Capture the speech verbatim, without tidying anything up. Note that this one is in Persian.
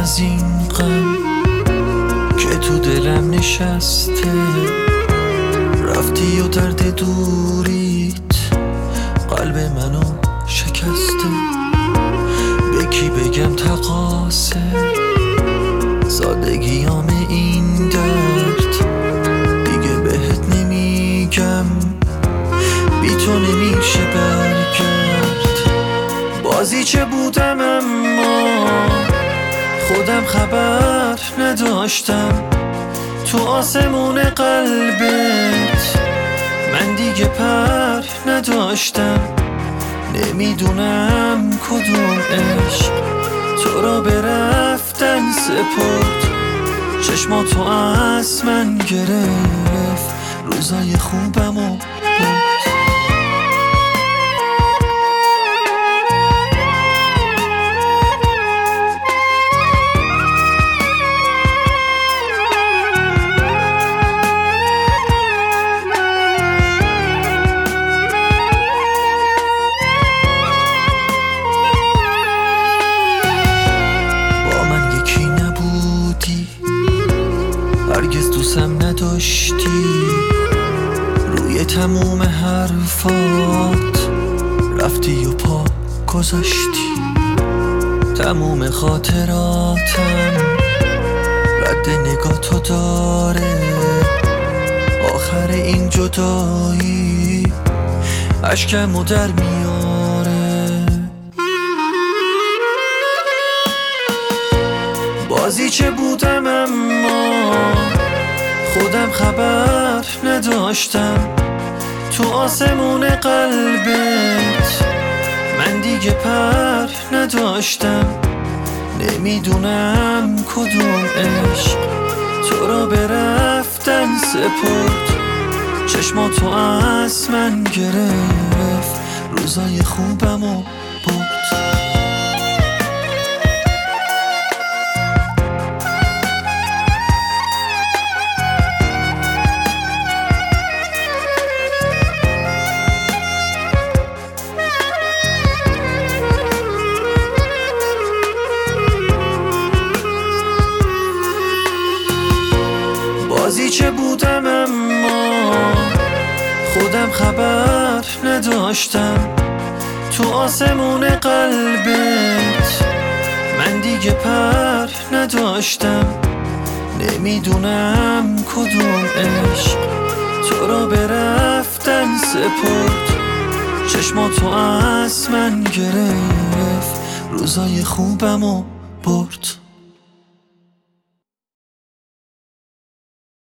از این غم که تو دلم نشسته، رفتی و درد دوریت قلب منو شکسته. به کی بگم تقاصه سادگیام این درد، دیگه بهت نمیگم بی تو نمیشه برگرد. بازی چه بودم اما خودم خبر نداشتم، تو آسمون قلبت من دیگه پر نداشتم. نمیدونم کدوم عشق تو را به رفتن سپرد، چشماتو از من گرفت روزای خوبمو برد. هرگز دوستم نداشتی، روی تموم حرفات رفتی و پا گذاشتی. تموم خاطراتم رد نگاه تو داره، آخر این جدایی اشکمو در میاره. بازی چه بودم اما خودم خبر نداشتم، تو آسمون قلبت من دیگه پر نداشتم. نمیدونم کدوم عشق تو را به رفتن سپرد، چشماتو از من گرفت روزای خوبمو برد. بازی چه بودم اما خودم خبر نداشتم، تو آسمون قلبت من دیگه پر نداشتم. نمیدونم کدوم عشق تو را به رفتن سپرد، چشماتو از من گرفت روزای خوبمو برد.